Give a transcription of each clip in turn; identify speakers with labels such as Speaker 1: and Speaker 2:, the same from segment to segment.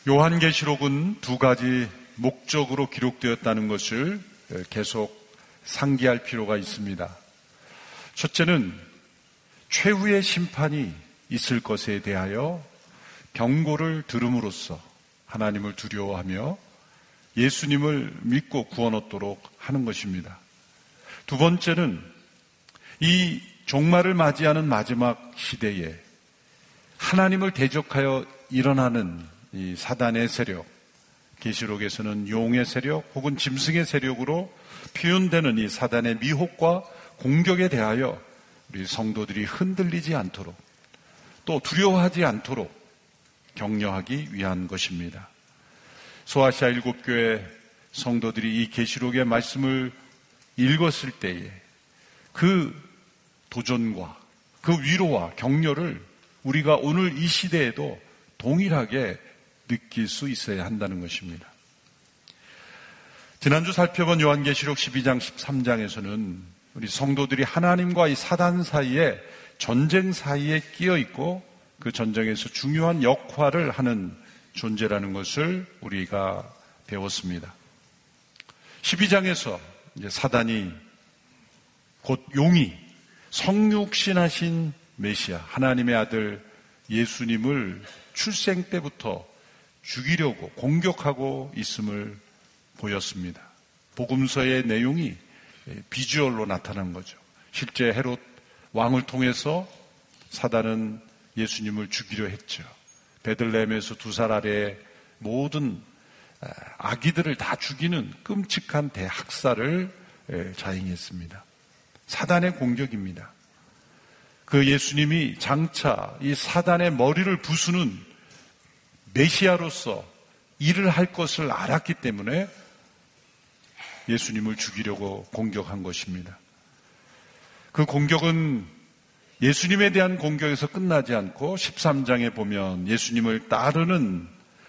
Speaker 1: 요한계시록은 두 가지 목적으로 기록되었다는 것을 계속 상기할 필요가 있습니다. 첫째는 최후의 심판이 있을 것에 대하여 경고를 들음으로써 하나님을 두려워하며 예수님을 믿고 구원 얻도록 하는 것입니다. 두 번째는 이 종말을 맞이하는 마지막 시대에 하나님을 대적하여 일어나는 이 사단의 세력, 계시록에서는 용의 세력 혹은 짐승의 세력으로 표현되는 이 사단의 미혹과 공격에 대하여 우리 성도들이 흔들리지 않도록 또 두려워하지 않도록 격려하기 위한 것입니다. 소아시아 7교회 성도들이 이 계시록의 말씀을 읽었을 때에 그 도전과 그 위로와 격려를 우리가 오늘 이 시대에도 동일하게 느낄 수 있어야 한다는 것입니다. 지난주 살펴본 요한계시록 12장 13장에서는 우리 성도들이 하나님과 이 사단 사이에 전쟁 사이에 끼어 있고 그 전쟁에서 중요한 역할을 하는 존재라는 것을 우리가 배웠습니다. 12장에서 이제 사단이 곧 용이 성육신하신 메시아 하나님의 아들 예수님을 출생 때부터 죽이려고 공격하고 있음을 보였습니다. 복음서의 내용이 비주얼로 나타난 거죠. 실제 헤롯 왕을 통해서 사단은 예수님을 죽이려 했죠. 베들레헴에서 2살 아래의 모든 아기들을 다 죽이는 끔찍한 대학살을 자행했습니다. 사단의 공격입니다. 그 예수님이 장차 이 사단의 머리를 부수는 메시아로서 일을 할 것을 알았기 때문에 예수님을 죽이려고 공격한 것입니다. 그 공격은 예수님에 대한 공격에서 끝나지 않고 13장에 보면 예수님을 따르는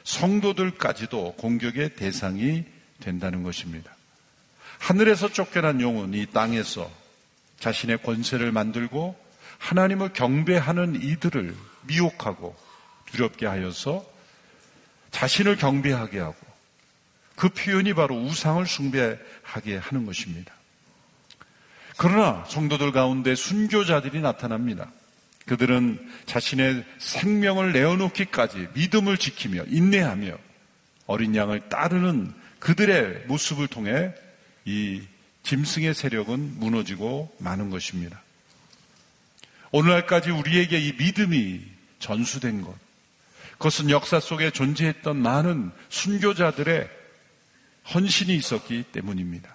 Speaker 1: 성도들까지도 공격의 대상이 된다는 것입니다. 하늘에서 쫓겨난 용은 이 땅에서 자신의 권세를 만들고 하나님을 경배하는 이들을 미혹하고 두렵게 하여서 자신을 경배하게 하고 그 표현이 바로 우상을 숭배하게 하는 것입니다. 그러나 성도들 가운데 순교자들이 나타납니다. 그들은 자신의 생명을 내어놓기까지 믿음을 지키며 인내하며 어린 양을 따르는 그들의 모습을 통해 이 짐승의 세력은 무너지고 마는 것입니다. 오늘날까지 우리에게 이 믿음이 전수된 것, 그것은 역사 속에 존재했던 많은 순교자들의 헌신이 있었기 때문입니다.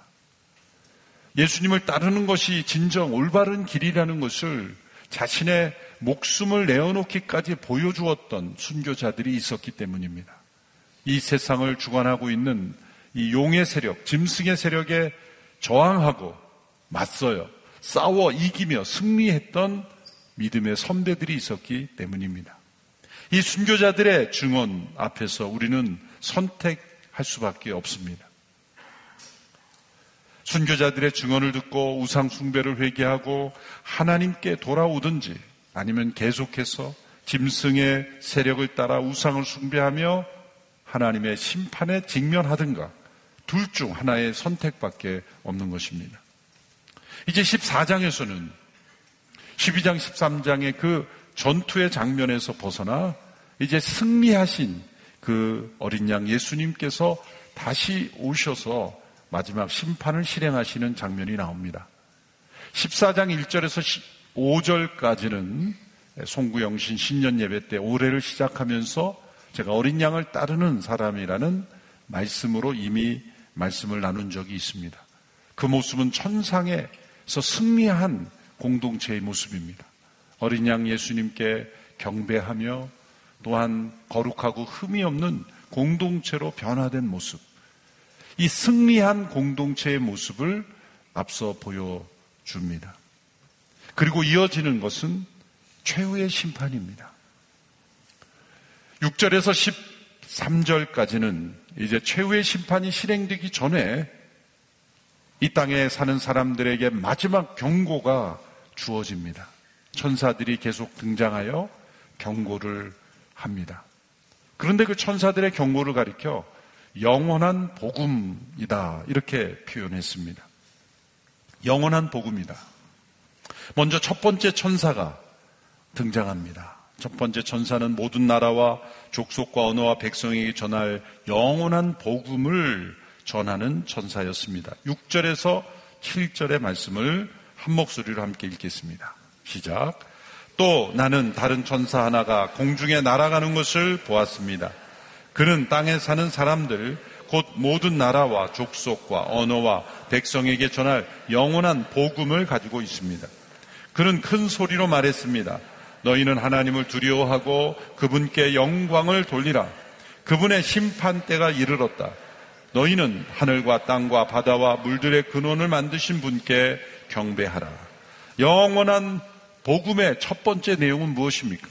Speaker 1: 예수님을 따르는 것이 진정 올바른 길이라는 것을 자신의 목숨을 내어놓기까지 보여주었던 순교자들이 있었기 때문입니다. 이 세상을 주관하고 있는 이 용의 세력, 짐승의 세력에 저항하고 맞서요, 싸워 이기며 승리했던 믿음의 선배들이 있었기 때문입니다. 이 순교자들의 증언 앞에서 우리는 선택할 수밖에 없습니다. 순교자들의 증언을 듣고 우상 숭배를 회개하고 하나님께 돌아오든지 아니면 계속해서 짐승의 세력을 따라 우상을 숭배하며 하나님의 심판에 직면하든가 둘 중 하나의 선택밖에 없는 것입니다. 이제 14장에서는 12장 13장의 그 전투의 장면에서 벗어나 이제 승리하신 그 어린 양 예수님께서 다시 오셔서 마지막 심판을 실행하시는 장면이 나옵니다. 14장 1절에서 5절까지는 송구영신 신년 예배 때 올해를 시작하면서 제가 어린 양을 따르는 사람이라는 말씀으로 이미 말씀을 나눈 적이 있습니다. 그 모습은 천상에서 승리한 공동체의 모습입니다. 어린 양 예수님께 경배하며 또한 거룩하고 흠이 없는 공동체로 변화된 모습, 이 승리한 공동체의 모습을 앞서 보여줍니다. 그리고 이어지는 것은 최후의 심판입니다. 6절에서 13절까지는 이제 최후의 심판이 실행되기 전에 이 땅에 사는 사람들에게 마지막 경고가 주어집니다. 천사들이 계속 등장하여 경고를 합니다. 그런데 그 천사들의 경고를 가리켜 영원한 복음이다 이렇게 표현했습니다. 영원한 복음이다. 먼저 첫 번째 천사가 등장합니다. 첫 번째 천사는 모든 나라와 족속과 언어와 백성에게 전할 영원한 복음을 전하는 천사였습니다. 6절에서 7절의 말씀을 한 목소리로 함께 읽겠습니다. 시작. 또 나는 다른 천사 하나가 공중에 날아가는 것을 보았습니다. 그는 땅에 사는 사람들 곧 모든 나라와 족속과 언어와 백성에게 전할 영원한 복음을 가지고 있습니다. 그는 큰 소리로 말했습니다. 너희는 하나님을 두려워하고 그분께 영광을 돌리라. 그분의 심판 때가 이르렀다. 너희는 하늘과 땅과 바다와 물들의 근원을 만드신 분께 경배하라. 영원한 복음의 첫 번째 내용은 무엇입니까?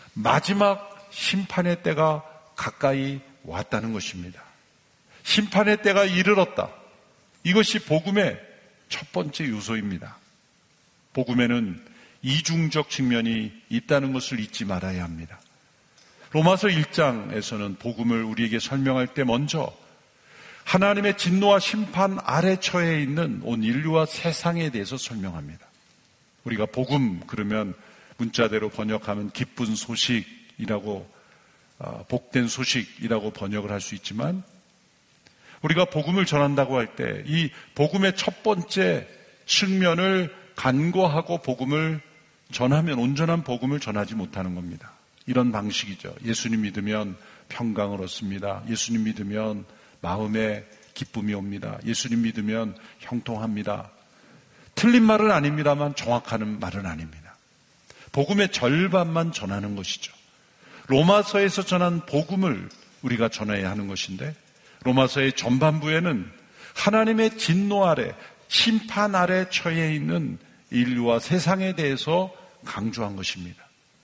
Speaker 1: 마지막 심판의 때가 가까이 왔다는 것입니다. 심판의 때가 이르렀다. 이것이 복음의 첫 번째 요소입니다. 복음에는 이중적 측면이 있다는 것을 잊지 말아야 합니다. 로마서 1장에서는 복음을 우리에게 설명할 때 먼저 하나님의 진노와 심판 아래 처해 있는 온 인류와 세상에 대해서 설명합니다. 우리가 복음 그러면 문자대로 번역하면 기쁜 소식이라고 복된 소식이라고 번역을 할 수 있지만 우리가 복음을 전한다고 할 때 이 복음의 첫 번째 측면을 간과하고 복음을 전하면 온전한 복음을 전하지 못하는 겁니다. 이런 방식이죠. 예수님 믿으면 평강을 얻습니다. 예수님 믿으면 마음에 기쁨이 옵니다. 예수님 믿으면 형통합니다. 틀린 말은 아닙니다만 정확한 말은 아닙니다. 복음의 절반만 전하는 것이죠. 로마서에서 전한 복음을 우리가 전해야 하는 것인데 로마서의 전반부에는 하나님의 진노 아래 심판 아래 처해 있는 인류와 세상에 대해서 강조한 것입니다.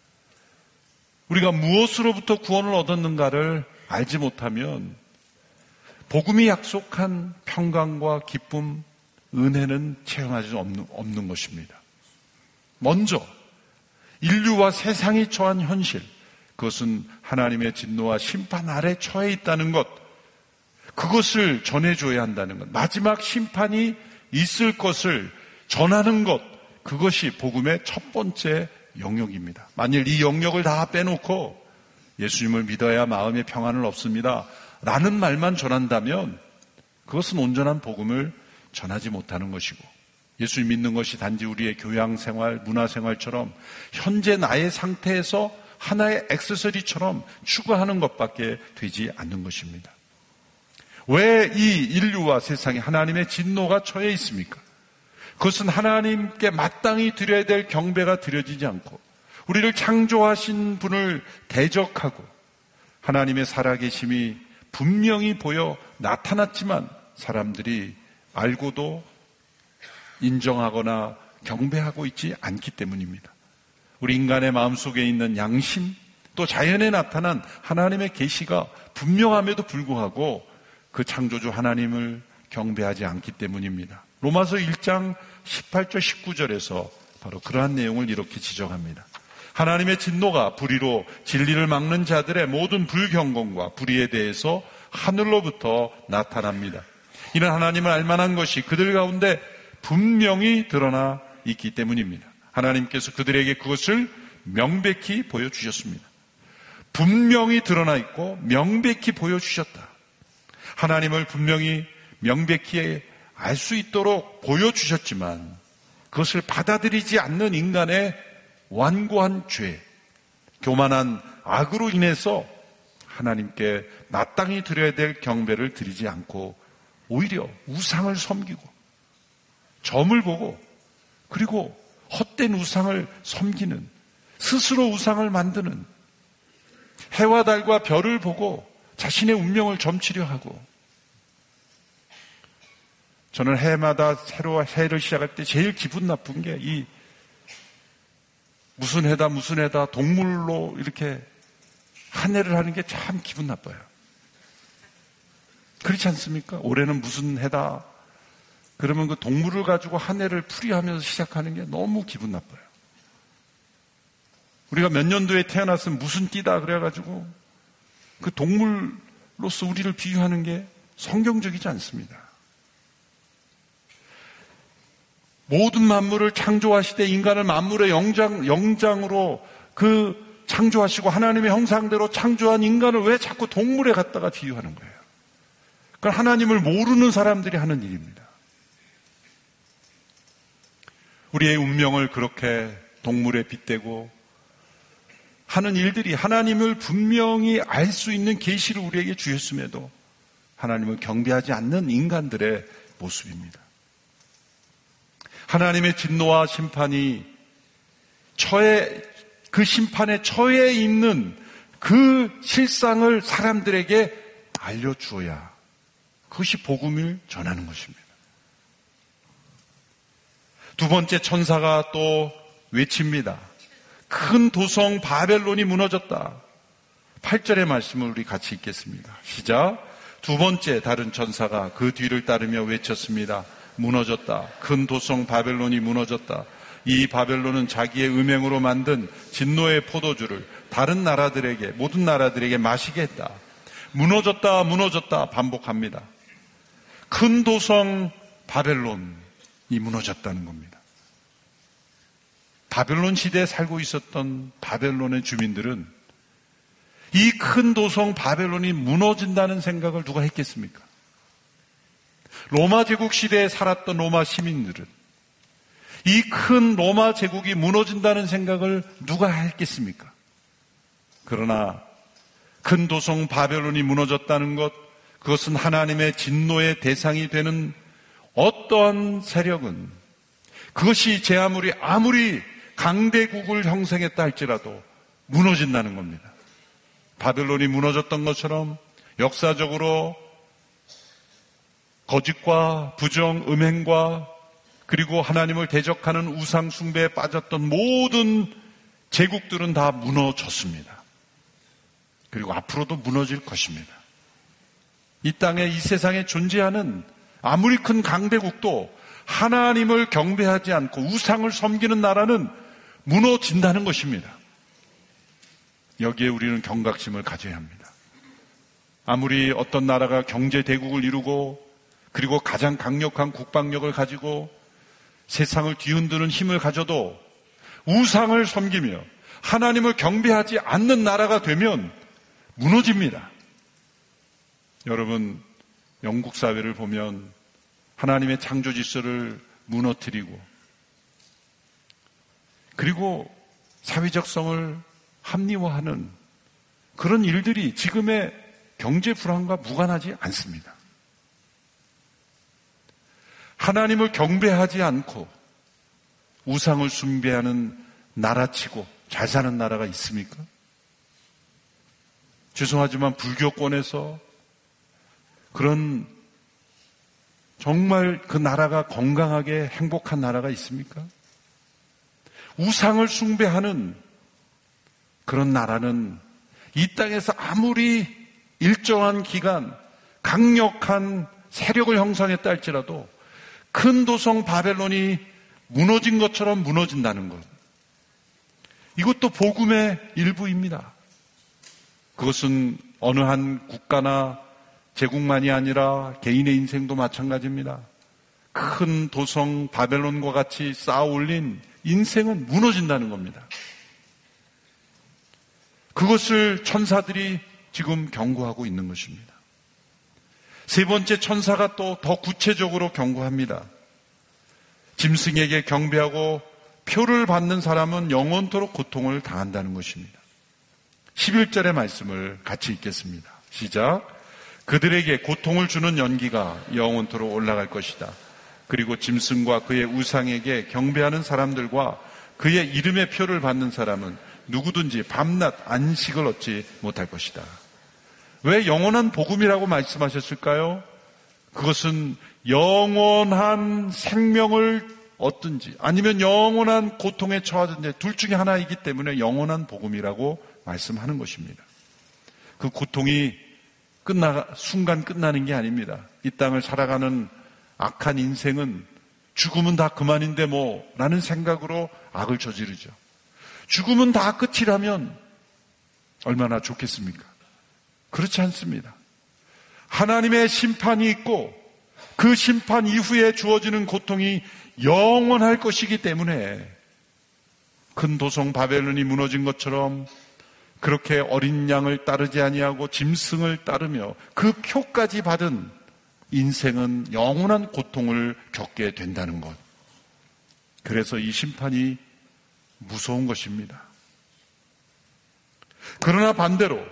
Speaker 1: 우리가 무엇으로부터 구원을 얻었는가를 알지 못하면 복음이 약속한 평강과 기쁨, 은혜는 체험할 수 없는 것입니다. 먼저 인류와 세상이 처한 현실, 그것은 하나님의 진노와 심판 아래 처해 있다는 것, 그것을 전해줘야 한다는 것, 마지막 심판이 있을 것을 전하는 것, 그것이 복음의 첫 번째 영역입니다. 만일 이 영역을 다 빼놓고 예수님을 믿어야 마음의 평안을 얻습니다 라는 말만 전한다면 그것은 온전한 복음을 전하지 못하는 것이고, 예수님 믿는 것이 단지 우리의 교양생활, 문화생활처럼 현재 나의 상태에서 하나의 액세서리처럼 추구하는 것밖에 되지 않는 것입니다. 왜 이 인류와 세상에 하나님의 진노가 처해 있습니까? 그것은 하나님께 마땅히 드려야 될 경배가 드려지지 않고 우리를 창조하신 분을 대적하고 하나님의 살아계심이 분명히 보여 나타났지만 사람들이 알고도 인정하거나 경배하고 있지 않기 때문입니다. 우리 인간의 마음속에 있는 양심, 또 자연에 나타난 하나님의 계시가 분명함에도 불구하고 그 창조주 하나님을 경배하지 않기 때문입니다. 로마서 1장 18절 19절에서 바로 그러한 내용을 이렇게 지적합니다. 하나님의 진노가 불의로 진리를 막는 자들의 모든 불경건과 불의에 대해서 하늘로부터 나타납니다. 이는 하나님을 알만한 것이 그들 가운데 분명히 드러나 있기 때문입니다. 하나님께서 그들에게 그것을 명백히 보여주셨습니다. 분명히 드러나 있고 명백히 보여주셨다. 하나님을 분명히 명백히 알 수 있도록 보여주셨지만 그것을 받아들이지 않는 인간의 완고한 죄, 교만한 악으로 인해서 하나님께 마땅히 드려야 될 경배를 드리지 않고 오히려 우상을 섬기고 점을 보고 그리고 헛된 우상을 섬기는, 스스로 우상을 만드는, 해와 달과 별을 보고 자신의 운명을 점치려 하고, 저는 해마다 새로 해를 시작할 때 제일 기분 나쁜 게 이 무슨 해다 동물로 이렇게 한 해를 하는 게 참 기분 나빠요. 그렇지 않습니까? 올해는 무슨 해다 그러면 그 동물을 가지고 한 해를 풀이하면서 시작하는 게 너무 기분 나빠요. 우리가 몇 년도에 태어났으면 무슨 띠다 그래가지고 그 동물로서 우리를 비유하는 게 성경적이지 않습니다. 모든 만물을 창조하시되 인간을 만물의 영장으로 창조하시고 하나님의 형상대로 창조한 인간을 왜 자꾸 동물에 갖다가 비유하는 거예요? 그건 하나님을 모르는 사람들이 하는 일입니다. 우리의 운명을 그렇게 동물에 빗대고 하는 일들이 하나님을 분명히 알 수 있는 계시를 우리에게 주셨음에도 하나님을 경배하지 않는 인간들의 모습입니다. 하나님의 진노와 심판이 그 심판에 처해 있는 그 실상을 사람들에게 알려주어야 그것이 복음을 전하는 것입니다. 두 번째 천사가 또 외칩니다. 큰 도성 바벨론이 무너졌다. 8절의 말씀을 우리 같이 읽겠습니다. 시작. 두 번째 다른 천사가 그 뒤를 따르며 외쳤습니다. 무너졌다. 큰 도성 바벨론이 무너졌다. 이 바벨론은 자기의 음행으로 만든 진노의 포도주를 다른 나라들에게, 모든 나라들에게 마시게 했다. 무너졌다, 무너졌다 반복합니다. 큰 도성 바벨론이 무너졌다는 겁니다. 바벨론 시대에 살고 있었던 바벨론의 주민들은 이 큰 도성 바벨론이 무너진다는 생각을 누가 했겠습니까? 로마 제국 시대에 살았던 로마 시민들은 이 큰 로마 제국이 무너진다는 생각을 누가 했겠습니까? 그러나 큰 도성 바벨론이 무너졌다는 것, 그것은 하나님의 진노의 대상이 되는 어떠한 세력은 그것이 아무리 강대국을 형성했다 할지라도 무너진다는 겁니다. 바벨론이 무너졌던 것처럼 역사적으로 거짓과 부정, 음행과 그리고 하나님을 대적하는 우상 숭배에 빠졌던 모든 제국들은 다 무너졌습니다. 그리고 앞으로도 무너질 것입니다. 이 땅에, 이 세상에 존재하는 아무리 큰 강대국도 하나님을 경배하지 않고 우상을 섬기는 나라는 무너진다는 것입니다. 여기에 우리는 경각심을 가져야 합니다. 아무리 어떤 나라가 경제 대국을 이루고 그리고 가장 강력한 국방력을 가지고 세상을 뒤흔드는 힘을 가져도 우상을 섬기며 하나님을 경배하지 않는 나라가 되면 무너집니다. 여러분, 영국 사회를 보면 하나님의 창조 질서를 무너뜨리고 그리고 사회적성을 합리화하는 그런 일들이 지금의 경제 불안과 무관하지 않습니다. 하나님을 경배하지 않고 우상을 숭배하는 나라치고 잘 사는 나라가 있습니까? 죄송하지만 불교권에서 그런 정말 그 나라가 건강하게 행복한 나라가 있습니까? 우상을 숭배하는 그런 나라는 이 땅에서 아무리 일정한 기간 강력한 세력을 형성했다 할지라도 큰 도성 바벨론이 무너진 것처럼 무너진다는 것. 이것도 복음의 일부입니다. 그것은 어느 한 국가나 제국만이 아니라 개인의 인생도 마찬가지입니다. 큰 도성 바벨론과 같이 쌓아 올린 인생은 무너진다는 겁니다. 그것을 천사들이 지금 경고하고 있는 것입니다. 세 번째 천사가 또 더 구체적으로 경고합니다. 짐승에게 경배하고 표를 받는 사람은 영원토록 고통을 당한다는 것입니다. 11절의 말씀을 같이 읽겠습니다. 시작. 그들에게 고통을 주는 연기가 영원토록 올라갈 것이다. 그리고 짐승과 그의 우상에게 경배하는 사람들과 그의 이름의 표를 받는 사람은 누구든지 밤낮 안식을 얻지 못할 것이다. 왜 영원한 복음이라고 말씀하셨을까요? 그것은 영원한 생명을 얻든지 아니면 영원한 고통에 처하든지 둘 중에 하나이기 때문에 영원한 복음이라고 말씀하는 것입니다. 그 고통이 순간 끝나는 게 아닙니다. 이 땅을 살아가는 악한 인생은 죽으면 다 그만인데 라는 생각으로 악을 저지르죠. 죽으면 다 끝이라면 얼마나 좋겠습니까? 그렇지 않습니다. 하나님의 심판이 있고 그 심판 이후에 주어지는 고통이 영원할 것이기 때문에 큰 도성 바벨론이 무너진 것처럼 그렇게 어린 양을 따르지 아니하고 짐승을 따르며 그 표까지 받은 인생은 영원한 고통을 겪게 된다는 것. 그래서 이 심판이 무서운 것입니다. 그러나 반대로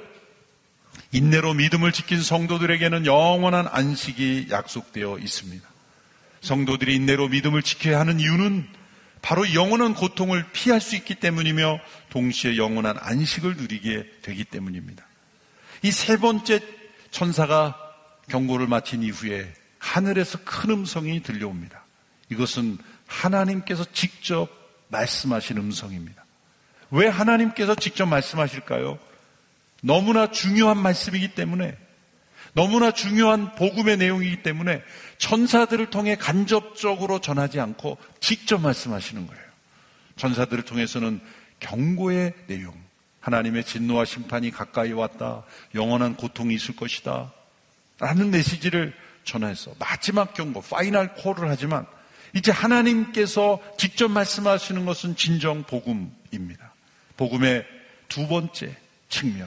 Speaker 1: 인내로 믿음을 지킨 성도들에게는 영원한 안식이 약속되어 있습니다. 성도들이 인내로 믿음을 지켜야 하는 이유는 바로 영원한 고통을 피할 수 있기 때문이며 동시에 영원한 안식을 누리게 되기 때문입니다. 이 세 번째 천사가 경고를 마친 이후에 하늘에서 큰 음성이 들려옵니다. 이것은 하나님께서 직접 말씀하신 음성입니다. 왜 하나님께서 직접 말씀하실까요? 너무나 중요한 말씀이기 때문에, 너무나 중요한 복음의 내용이기 때문에 천사들을 통해 간접적으로 전하지 않고 직접 말씀하시는 거예요. 천사들을 통해서는 경고의 내용, 하나님의 진노와 심판이 가까이 왔다, 영원한 고통이 있을 것이다 라는 메시지를 전해서 마지막 경고, 파이널 콜을 하지만 이제 하나님께서 직접 말씀하시는 것은 진정 복음입니다. 복음의 두 번째 측면,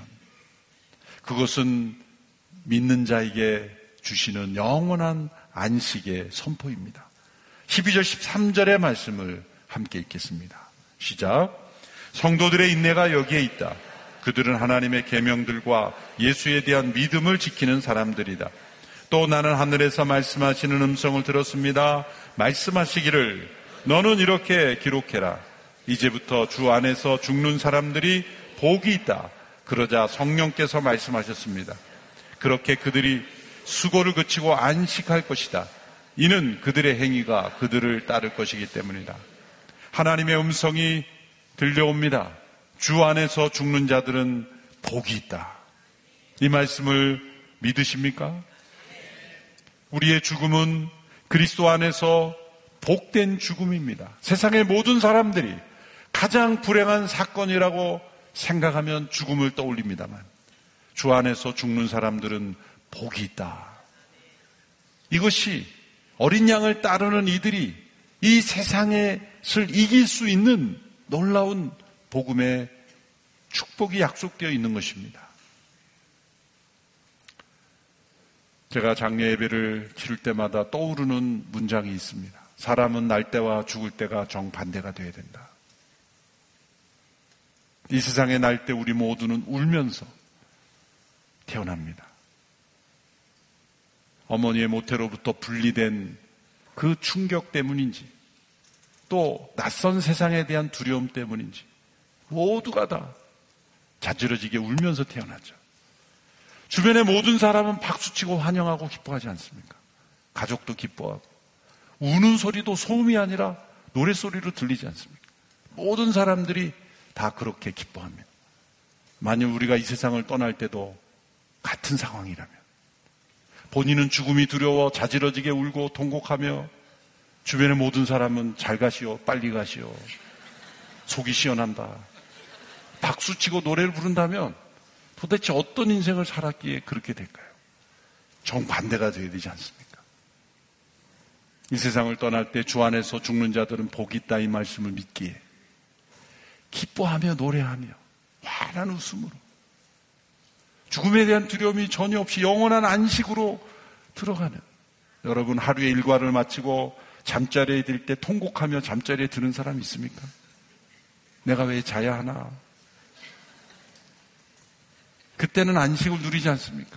Speaker 1: 그것은 믿는 자에게 주시는 영원한 안식의 선포입니다. 12절 13절의 말씀을 함께 읽겠습니다. 시작. 성도들의 인내가 여기에 있다. 그들은 하나님의 계명들과 예수에 대한 믿음을 지키는 사람들이다. 또 나는 하늘에서 말씀하시는 음성을 들었습니다. 말씀하시기를 너는 이렇게 기록해라. 이제부터 주 안에서 죽는 사람들이 복이 있다. 그러자 성령께서 말씀하셨습니다. 그렇게 그들이 수고를 그치고 안식할 것이다. 이는 그들의 행위가 그들을 따를 것이기 때문이다. 하나님의 음성이 들려옵니다. 주 안에서 죽는 자들은 복이 있다. 이 말씀을 믿으십니까? 우리의 죽음은 그리스도 안에서 복된 죽음입니다. 세상의 모든 사람들이 가장 불행한 사건이라고 생각하면 죽음을 떠올립니다만 주 안에서 죽는 사람들은 복이 있다. 이것이 어린 양을 따르는 이들이 이 세상을 이길 수 있는 놀라운 복음의 축복이 약속되어 있는 것입니다. 제가 장례 예배를 치를 때마다 떠오르는 문장이 있습니다. 사람은 날 때와 죽을 때가 정반대가 되어야 된다. 이 세상에 날 때 우리 모두는 울면서 태어납니다. 어머니의 모태로부터 분리된 그 충격 때문인지 또 낯선 세상에 대한 두려움 때문인지 모두가 다 자지러지게 울면서 태어났죠. 주변의 모든 사람은 박수치고 환영하고 기뻐하지 않습니까? 가족도 기뻐하고 우는 소리도 소음이 아니라 노랫소리로 들리지 않습니까? 모든 사람들이 다 그렇게 기뻐합니다. 만약 우리가 이 세상을 떠날 때도 같은 상황이라면 본인은 죽음이 두려워 자지러지게 울고 통곡하며 주변의 모든 사람은 잘 가시오, 빨리 가시오, 속이 시원한다, 박수치고 노래를 부른다면 도대체 어떤 인생을 살았기에 그렇게 될까요? 정반대가 되어야 되지 않습니까? 이 세상을 떠날 때 주 안에서 죽는 자들은 복이 있다 이 말씀을 믿기에 기뻐하며 노래하며 환한 웃음으로 죽음에 대한 두려움이 전혀 없이 영원한 안식으로 들어가는, 여러분 하루의 일과를 마치고 잠자리에 들 때 통곡하며 잠자리에 드는 사람이 있습니까? 내가 왜 자야 하나? 그때는 안식을 누리지 않습니까?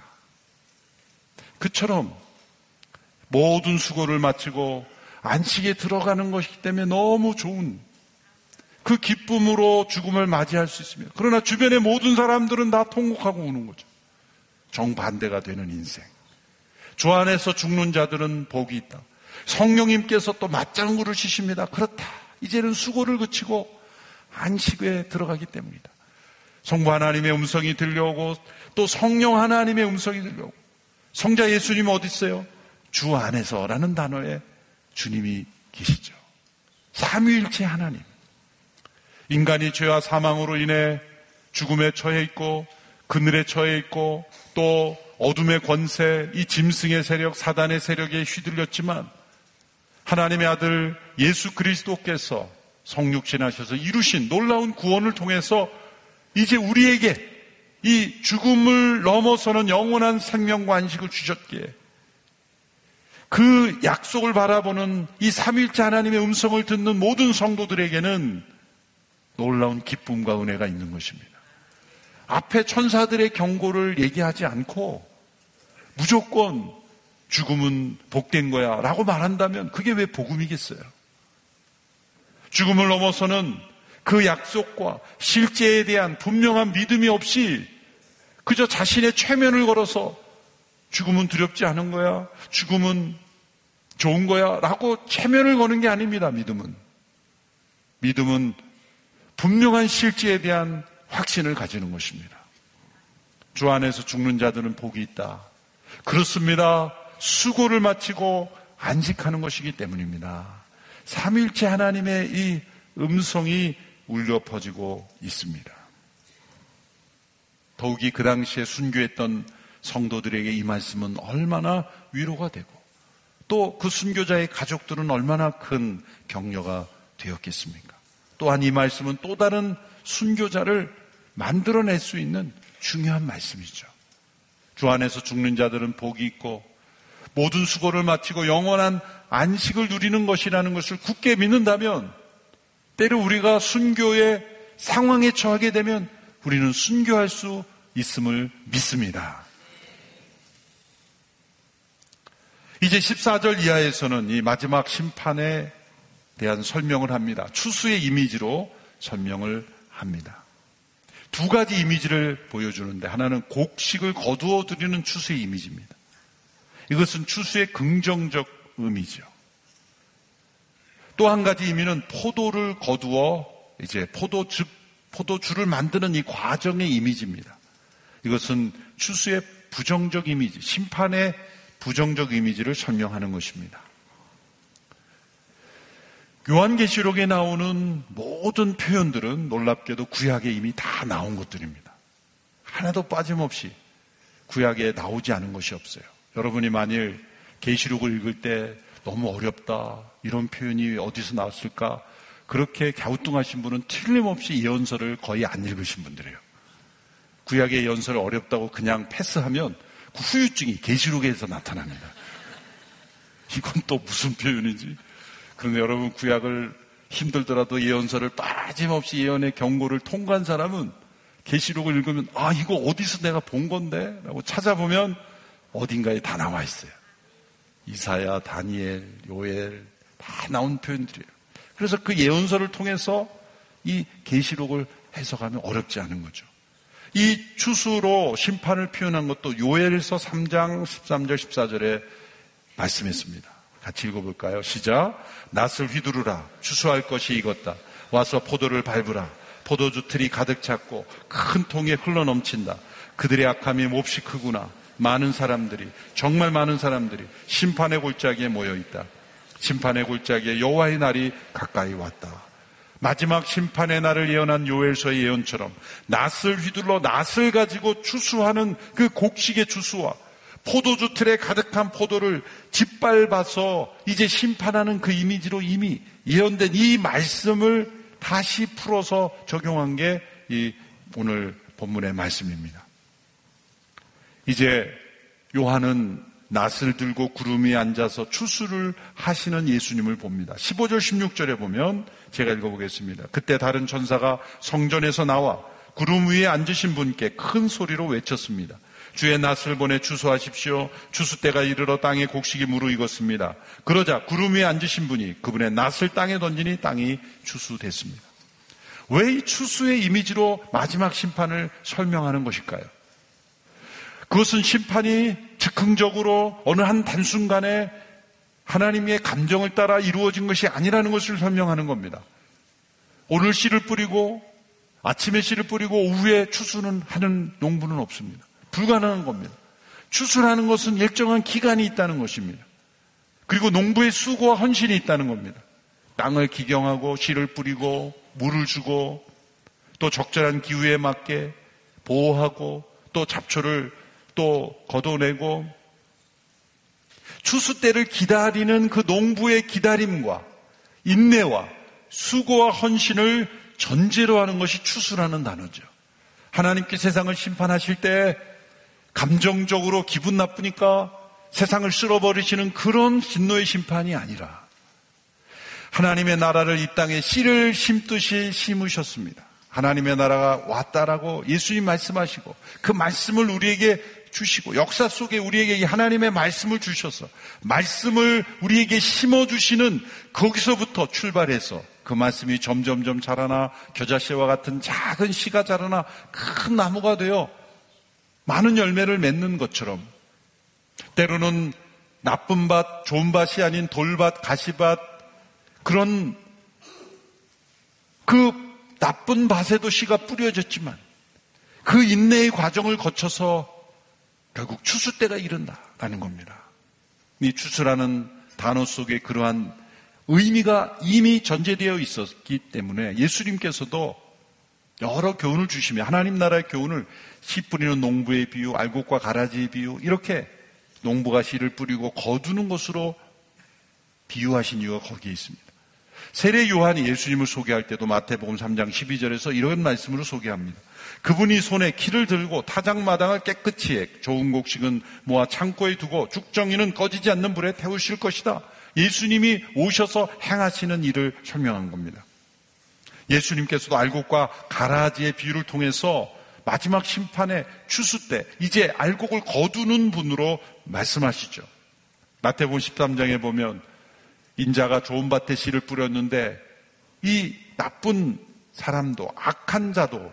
Speaker 1: 그처럼 모든 수고를 마치고 안식에 들어가는 것이기 때문에 너무 좋은 그 기쁨으로 죽음을 맞이할 수 있습니다. 그러나 주변의 모든 사람들은 다 통곡하고 우는 거죠. 정반대가 되는 인생. 주 안에서 죽는 자들은 복이 있다. 성령님께서 또 맞장구를 치십니다. 그렇다. 이제는 수고를 그치고 안식에 들어가기 때문이다. 성부 하나님의 음성이 들려오고 또 성령 하나님의 음성이 들려오고, 성자 예수님 어디 있어요? 주 안에서라는 단어에 주님이 계시죠. 삼위일체 하나님. 인간이 죄와 사망으로 인해 죽음에 처해 있고 그늘에 처해 있고 또 어둠의 권세, 이 짐승의 세력, 사단의 세력에 휘둘렸지만 하나님의 아들 예수 그리스도께서 성육신하셔서 이루신 놀라운 구원을 통해서 이제 우리에게 이 죽음을 넘어서는 영원한 생명과 안식을 주셨기에 그 약속을 바라보는 이 삼위일체 하나님의 음성을 듣는 모든 성도들에게는 놀라운 기쁨과 은혜가 있는 것입니다. 앞에 천사들의 경고를 얘기하지 않고 무조건 죽음은 복된 거야 라고 말한다면 그게 왜 복음이겠어요? 죽음을 넘어서는 그 약속과 실제에 대한 분명한 믿음이 없이 그저 자신의 최면을 걸어서 죽음은 두렵지 않은 거야, 죽음은 좋은 거야 라고 최면을 거는 게 아닙니다. 믿음은 분명한 실제에 대한 확신을 가지는 것입니다. 주 안에서 죽는 자들은 복이 있다. 그렇습니다. 수고를 마치고 안식하는 것이기 때문입니다. 삼위일체 하나님의 이 음성이 울려 퍼지고 있습니다. 더욱이 그 당시에 순교했던 성도들에게 이 말씀은 얼마나 위로가 되고 또 그 순교자의 가족들은 얼마나 큰 격려가 되었겠습니까? 또한 이 말씀은 또 다른 순교자를 만들어낼 수 있는 중요한 말씀이죠. 주 안에서 죽는 자들은 복이 있고 모든 수고를 마치고 영원한 안식을 누리는 것이라는 것을 굳게 믿는다면 때로 우리가 순교의 상황에 처하게 되면 우리는 순교할 수 있음을 믿습니다. 이제 14절 이하에서는 이 마지막 심판에 대한 설명을 합니다. 추수의 이미지로 설명을 합니다. 두 가지 이미지를 보여주는데 하나는 곡식을 거두어 드리는 추수의 이미지입니다. 이것은 추수의 긍정적 의미죠. 또 한 가지 의미는 포도를 거두어 이제 포도주를 만드는 이 과정의 이미지입니다. 이것은 추수의 부정적 이미지, 심판의 부정적 이미지를 설명하는 것입니다. 요한계시록에 나오는 모든 표현들은 놀랍게도 구약에 이미 다 나온 것들입니다. 하나도 빠짐없이 구약에 나오지 않은 것이 없어요. 여러분이 만일 계시록을 읽을 때 너무 어렵다, 이런 표현이 어디서 나왔을까, 그렇게 갸우뚱하신 분은 틀림없이 예언서를 거의 안 읽으신 분들이에요. 구약의 예언서를 어렵다고 그냥 패스하면 그 후유증이 계시록에서 나타납니다. 이건 또 무슨 표현이지? 그런데 여러분, 구약을 힘들더라도 예언서를 빠짐없이 예언의 경고를 통과한 사람은 계시록을 읽으면 아, 이거 어디서 내가 본 건데? 라고 찾아보면 어딘가에 다 나와 있어요. 이사야, 다니엘, 요엘 다 나온 표현들이에요. 그래서 그 예언서를 통해서 이 계시록을 해석하면 어렵지 않은 거죠. 이 추수로 심판을 표현한 것도 요엘서 3장 13절 14절에 말씀했습니다. 같이 읽어볼까요? 시작. 낫을 휘두르라. 추수할 것이 익었다. 와서 포도를 밟으라. 포도주 틀이 가득 찼고 큰 통에 흘러넘친다. 그들의 악함이 몹시 크구나. 많은 사람들이, 정말 많은 사람들이 심판의 골짜기에 모여있다. 심판의 골짜기에 여호와의 날이 가까이 왔다. 마지막 심판의 날을 예언한 요엘서의 예언처럼 낫을 휘둘러 낫을 가지고 추수하는 그 곡식의 추수와 포도주 틀에 가득한 포도를 짓밟아서 이제 심판하는 그 이미지로 이미 예언된 이 말씀을 다시 풀어서 적용한 게 이 오늘 본문의 말씀입니다. 이제 요한은 낫을 들고 구름 위에 앉아서 추수를 하시는 예수님을 봅니다. 15절 16절에 보면 제가 읽어보겠습니다. 그때 다른 천사가 성전에서 나와 구름 위에 앉으신 분께 큰 소리로 외쳤습니다. 주의 낫을 보내 추수하십시오. 추수 때가 이르러 땅에 곡식이 무르익었습니다. 그러자 구름 위에 앉으신 분이 그분의 낫을 땅에 던지니 땅이 추수됐습니다. 왜 이 추수의 이미지로 마지막 심판을 설명하는 것일까요? 그것은 심판이 즉흥적으로 어느 한 단순간에 하나님의 감정을 따라 이루어진 것이 아니라는 것을 설명하는 겁니다. 오늘 씨를 뿌리고 아침에 씨를 뿌리고 오후에 추수는 하는 농부는 없습니다. 불가능한 겁니다. 추수라는 것은 일정한 기간이 있다는 것입니다. 그리고 농부의 수고와 헌신이 있다는 겁니다. 땅을 기경하고 씨를 뿌리고 물을 주고 또 적절한 기후에 맞게 보호하고 또 잡초를 또 걷어내고 추수 때를 기다리는 그 농부의 기다림과 인내와 수고와 헌신을 전제로 하는 것이 추수라는 단어죠. 하나님께 세상을 심판하실 때 감정적으로 기분 나쁘니까 세상을 쓸어버리시는 그런 진노의 심판이 아니라 하나님의 나라를 이 땅에 씨를 심듯이 심으셨습니다. 하나님의 나라가 왔다라고 예수님 말씀하시고 그 말씀을 우리에게 주시고 역사 속에 우리에게 이 하나님의 말씀을 주셔서 말씀을 우리에게 심어주시는 거기서부터 출발해서 그 말씀이 점점점 자라나 겨자씨와 같은 작은 씨가 자라나 큰 나무가 되어 많은 열매를 맺는 것처럼 때로는 나쁜 밭, 좋은 밭이 아닌 돌밭, 가시밭 그런 그 나쁜 밭에도 씨가 뿌려졌지만 그 인내의 과정을 거쳐서 결국 추수 때가 이른다라는 겁니다. 이 추수라는 단어 속에 그러한 의미가 이미 전제되어 있었기 때문에 예수님께서도 여러 교훈을 주시며 하나님 나라의 교훈을 씨 뿌리는 농부의 비유, 알곡과 가라지의 비유 이렇게 농부가 씨를 뿌리고 거두는 것으로 비유하신 이유가 거기에 있습니다. 세례 요한이 예수님을 소개할 때도 마태복음 3장 12절에서 이런 말씀으로 소개합니다. 그분이 손에 키를 들고 타작마당을 깨끗이 해 좋은 곡식은 모아 창고에 두고 죽정이는 꺼지지 않는 불에 태우실 것이다. 예수님이 오셔서 행하시는 일을 설명한 겁니다. 예수님께서도 알곡과 가라지의 비유를 통해서 마지막 심판의 추수 때 이제 알곡을 거두는 분으로 말씀하시죠. 마태복음 13장에 보면 인자가 좋은 밭에 씨를 뿌렸는데 이 나쁜 사람도 악한 자도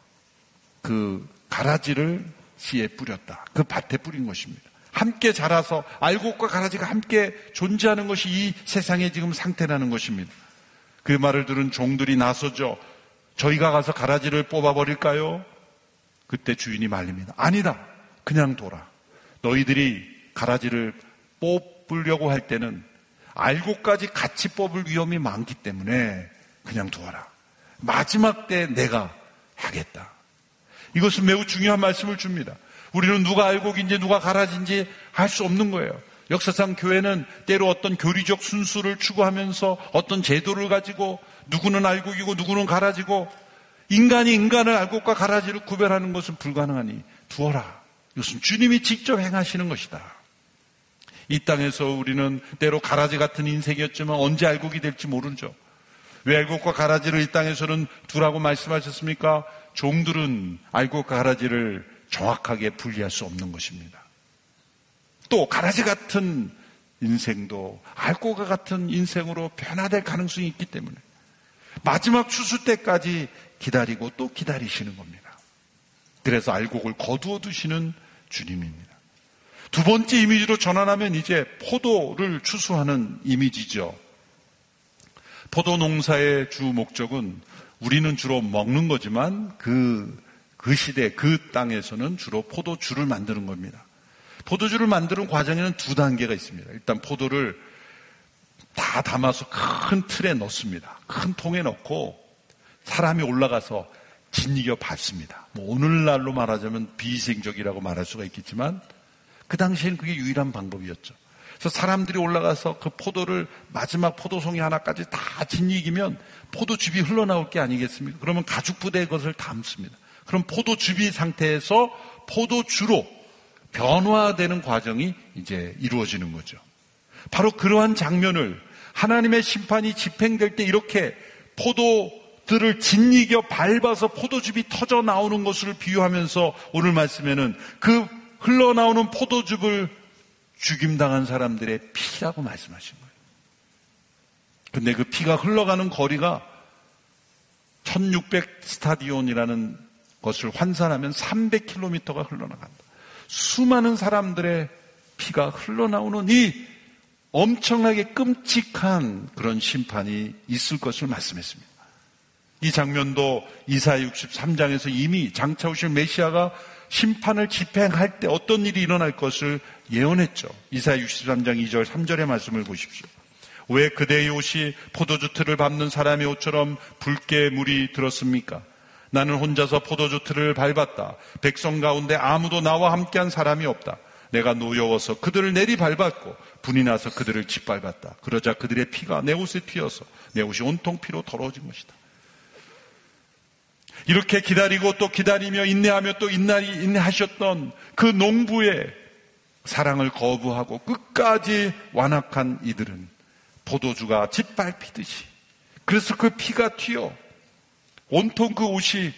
Speaker 1: 그 가라지를 씨에 뿌렸다. 그 밭에 뿌린 것입니다. 함께 자라서 알곡과 가라지가 함께 존재하는 것이 이 세상의 지금 상태라는 것입니다. 그 말을 들은 종들이 나서죠. 저희가 가서 가라지를 뽑아버릴까요? 그때 주인이 말립니다. 아니다. 그냥 둬라. 너희들이 가라지를 뽑으려고 할 때는 알곡까지 같이 뽑을 위험이 많기 때문에 그냥 두어라. 마지막 때 내가 하겠다. 이것은 매우 중요한 말씀을 줍니다. 우리는 누가 알곡인지 누가 가라지인지 알 수 없는 거예요. 역사상 교회는 때로 어떤 교리적 순수를 추구하면서 어떤 제도를 가지고 누구는 알곡이고 누구는 가라지고 인간이 인간을 알곡과 가라지를 구별하는 것은 불가능하니 두어라. 이것은 주님이 직접 행하시는 것이다. 이 땅에서 우리는 때로 가라지 같은 인생이었지만 언제 알곡이 될지 모르죠. 왜 알곡과 가라지를 이 땅에서는 두라고 말씀하셨습니까? 종들은 알곡과 가라지를 정확하게 분리할 수 없는 것입니다. 또 가라지 같은 인생도 알곡과 같은 인생으로 변화될 가능성이 있기 때문에 마지막 추수 때까지 기다리고 또 기다리시는 겁니다. 그래서 알곡을 거두어 두시는 주님입니다. 두 번째 이미지로 전환하면 이제 포도를 추수하는 이미지죠. 포도 농사의 주 목적은 우리는 주로 먹는 거지만 그 시대 그 땅에서는 주로 포도주를 만드는 겁니다. 포도주를 만드는 과정에는 두 단계가 있습니다. 일단 포도를 다 담아서 큰 틀에 넣습니다. 큰 통에 넣고 사람이 올라가서 짓이겨 밟습니다. 오늘날로 말하자면 비위생적이라고 말할 수가 있겠지만 그 당시에는 그게 유일한 방법이었죠. 그래서 사람들이 올라가서 그 포도를 마지막 포도송이 하나까지 다 짓이기면 포도즙이 흘러나올 게 아니겠습니까? 그러면 가죽부대에 그것을 담습니다. 그럼 포도즙이 상태에서 포도주로 변화되는 과정이 이제 이루어지는 거죠. 바로 그러한 장면을 하나님의 심판이 집행될 때 이렇게 포도들을 짓이겨 밟아서 포도즙이 터져 나오는 것을 비유하면서 오늘 말씀에는 그 흘러나오는 포도즙을 죽임당한 사람들의 피라고 말씀하신 거예요. 근데 그 피가 흘러가는 거리가 1600 스타디온이라는 것을 환산하면 300km가 흘러나간다. 수많은 사람들의 피가 흘러나오는 이 엄청나게 끔찍한 그런 심판이 있을 것을 말씀했습니다. 이 장면도 이사야 63장에서 이미 장차 오실 메시아가 심판을 집행할 때 어떤 일이 일어날 것을 예언했죠. 이사야 63장 2절 3절의 말씀을 보십시오. 왜 그대의 옷이 포도주 틀을 밟는 사람의 옷처럼 붉게 물이 들었습니까? 나는 혼자서 포도주 틀을 밟았다. 백성 가운데 아무도 나와 함께한 사람이 없다. 내가 노여워서 그들을 내리밟았고 분이 나서 그들을 짓밟았다. 그러자 그들의 피가 내 옷에 튀어서 내 옷이 온통 피로 더러워진 것이다. 이렇게 기다리고 또 기다리며 인내하며 또 인내하셨던 그 농부의 사랑을 거부하고 끝까지 완악한 이들은 포도주가 짓밟히듯이, 그래서 그 피가 튀어 온통 그 옷이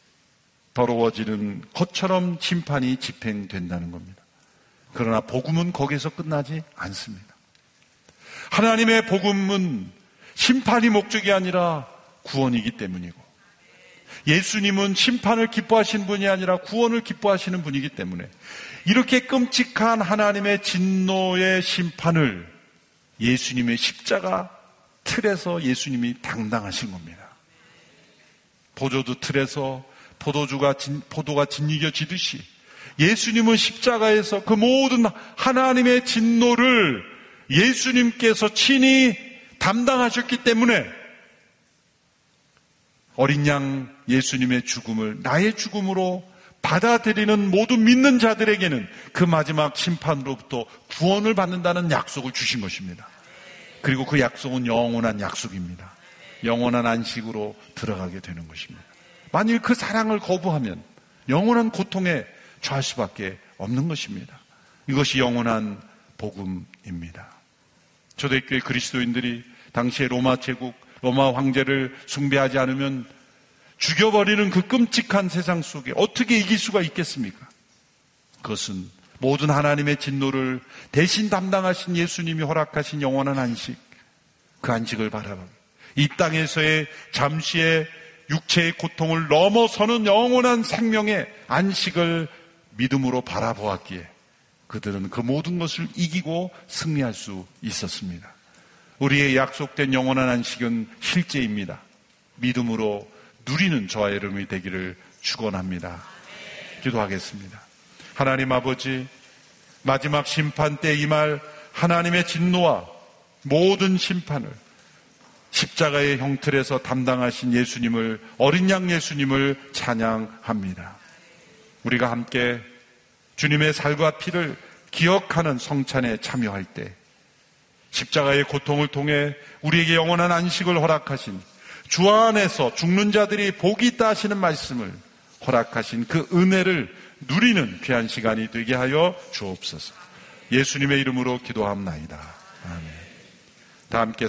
Speaker 1: 더러워지는 것처럼 심판이 집행된다는 겁니다. 그러나 복음은 거기서 끝나지 않습니다. 하나님의 복음은 심판이 목적이 아니라 구원이기 때문이고, 예수님은 심판을 기뻐하시는 분이 아니라 구원을 기뻐하시는 분이기 때문에 이렇게 끔찍한 하나님의 진노의 심판을 예수님의 십자가 틀에서 예수님이 당당하신 겁니다. 포도주 틀에서 포도가 짓이겨지듯이 예수님은 십자가에서 그 모든 하나님의 진노를 예수님께서 친히 담당하셨기 때문에 어린 양 예수님의 죽음을 나의 죽음으로 받아들이는 모든 믿는 자들에게는 그 마지막 심판으로부터 구원을 받는다는 약속을 주신 것입니다. 그리고 그 약속은 영원한 약속입니다. 영원한 안식으로 들어가게 되는 것입니다. 만일 그 사랑을 거부하면 영원한 고통에 처할 수밖에 없는 것입니다. 이것이 영원한 복음입니다. 초대교회 그리스도인들이 당시에 로마 제국, 로마 황제를 숭배하지 않으면 죽여버리는 그 끔찍한 세상 속에 어떻게 이길 수가 있겠습니까? 그것은 모든 하나님의 진노를 대신 담당하신 예수님이 허락하신 영원한 안식, 그 안식을 바라보고 이 땅에서의 잠시의 육체의 고통을 넘어서는 영원한 생명의 안식을 믿음으로 바라보았기에 그들은 그 모든 것을 이기고 승리할 수 있었습니다. 우리의 약속된 영원한 안식은 실제입니다. 믿음으로 누리는 저와 여러분이 되기를 축원합니다. 기도하겠습니다. 하나님 아버지, 마지막 심판 때 임할 하나님의 진노와 모든 심판을 십자가의 형틀에서 담당하신 예수님을, 어린 양 예수님을 찬양합니다. 우리가 함께 주님의 살과 피를 기억하는 성찬에 참여할 때 십자가의 고통을 통해 우리에게 영원한 안식을 허락하신, 주 안에서 죽는 자들이 복이 있다 하시는 말씀을 허락하신 그 은혜를 누리는 귀한 시간이 되게 하여 주옵소서. 예수님의 이름으로 기도합나이다. 아멘. 다 함께